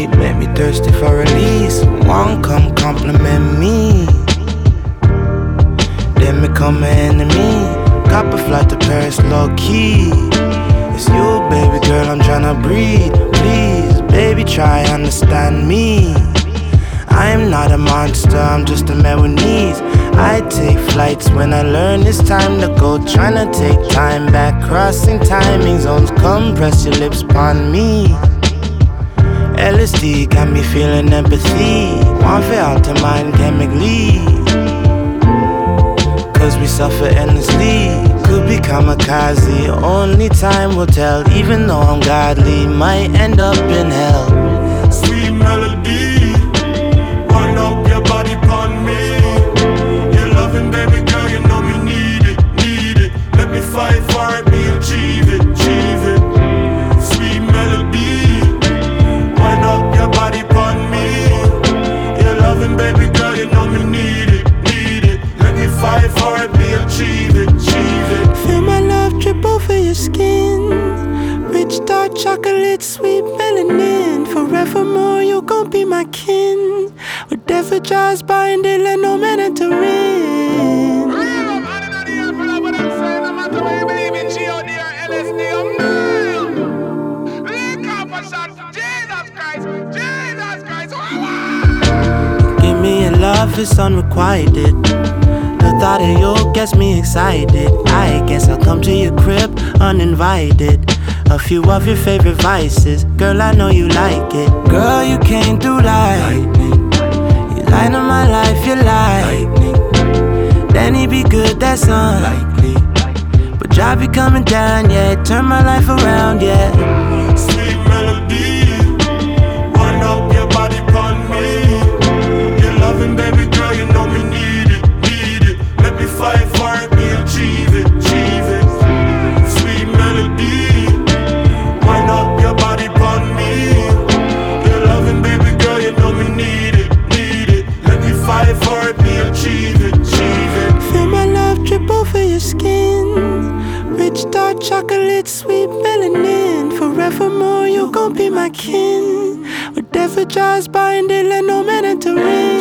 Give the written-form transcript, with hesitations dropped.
make me thirsty for release. One come compliment me, then become an enemy. Cop a flight to Paris low key. It's you, baby girl, I'm tryna breathe. Please, baby, try understand me. I am not a monster, I'm just a man with needs. I take flights when I learn it's time to go. Tryna take time back, crossing timing zones. Come press your lips upon me. LSD got me feeling empathy. One for out to mind chemically, cause we suffer endlessly. Could be kamikaze, only time will tell. Even though I'm godly, might end up in hell. Sweet melody, wind up your body upon me. Your loving, baby girl, you know me need it, need it. Let me fight for it, me achieve it, achieve it. Sweet melody, wind up your body upon me. Your loving, baby girl, you know me need it, need it. Let me fight for it, me achieve it, achieve it. Feel my love drip over your skin. Rich dark chocolate, sweet melanin. Forevermore you gon' be my kin. Whatever drives by and they let no man enter in. Give me your love, it's unrequited. The thought of you gets me excited. I guess I'll come to your crib uninvited. A few of your favorite vices, girl, I know you like it. Girl, you came through like lightning. You light up my life, you lightning. Then he be good, that's unlikely. But job be coming down, yeah, turn my life around, yeah. Sweet melody, wind up your body upon me. Your loving, baby girl, you know me need it, need it. Let me fight for it, me achieve it, achieve it. Sweet melody, wind up your body upon me. Your loving, baby girl, you know me need it, need it. Let me fight for it, me achieve it, achieve it. Feel my love drip over your skin. Rich dark chocolate, sweet melanin. Forevermore you gon' be my kin. Whatever drives by and they let no man enter in.